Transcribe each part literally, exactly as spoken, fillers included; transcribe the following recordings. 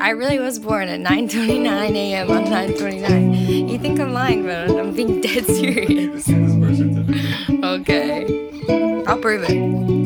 I really was born at nine twenty-nine a m on nine twenty-nine. You think I'm lying, but I'm being dead serious. See this birth certificate. Okay. I'll prove it.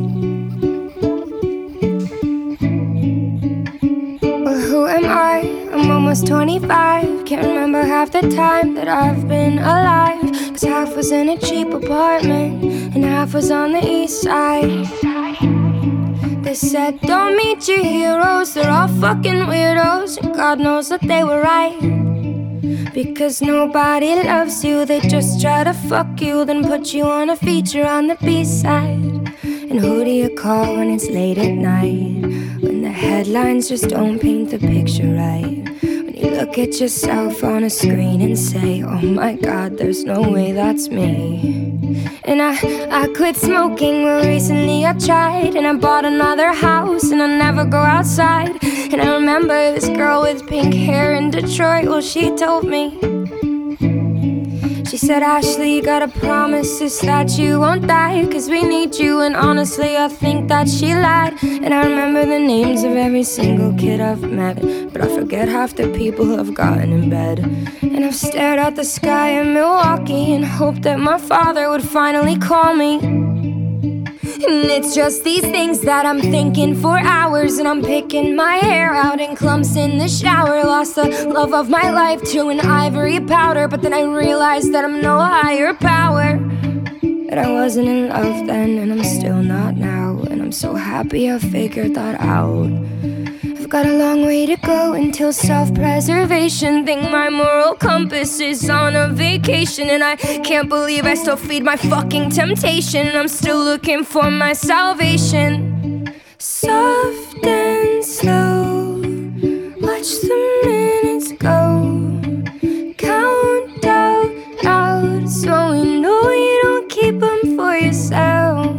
Well, who am I? I'm almost twenty-five. Can't remember half the time that I've been alive. Cause half was in a cheap apartment and half was on the east side. They said, don't meet your heroes, they're all fucking weirdos. And God knows that they were right. Because nobody loves you, they just try to fuck you, then put you on a feature on the B-side. And who do you call when it's late at night? When the headlines just don't paint the picture right. When you look at yourself on a screen and say, oh my God, there's no way that's me. And I, I quit smoking, well recently I tried. And I bought another house and I never go outside. And I remember this girl with pink hair in Detroit, well she told me, she said, Ashley, you gotta promise us that you won't die, cause we need you. And honestly, I think that she lied. And I remember the names of every single kid I've met, but I forget half the people who I've gotten in bed. And I've stared at the sky in Milwaukee and hoped that my father would finally call me. And it's just these things that I'm thinking for hours. And I'm picking my hair out in clumps in the shower. Lost the love of my life to an ivory powder. But then I realized that I'm no higher power. That I wasn't in love then and I'm still not now. And I'm so happy I figured that out. I've got a long way to go until self-preservation. Think my moral compass is on a vacation. And I can't believe I still feed my fucking temptation. I'm still looking for my salvation. Soft and slow, watch the minutes go. Count out loud so you know you don't keep them for yourself.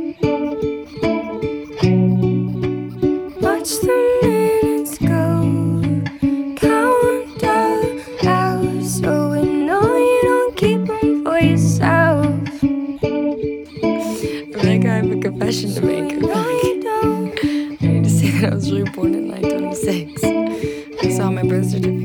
Watch the minutes go, count out loud so we know you don't keep them for yourself. I feel like I have a confession to make. I need to say that I was really born in nine twenty-six. I saw my birth certificate.